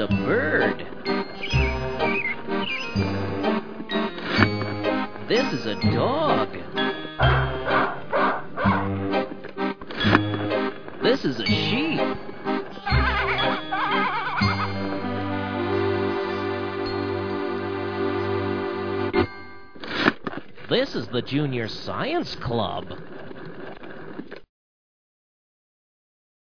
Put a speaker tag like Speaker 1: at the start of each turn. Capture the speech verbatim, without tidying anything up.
Speaker 1: a bird. This is a dog. This is a sheep. This is the Junior Science Club.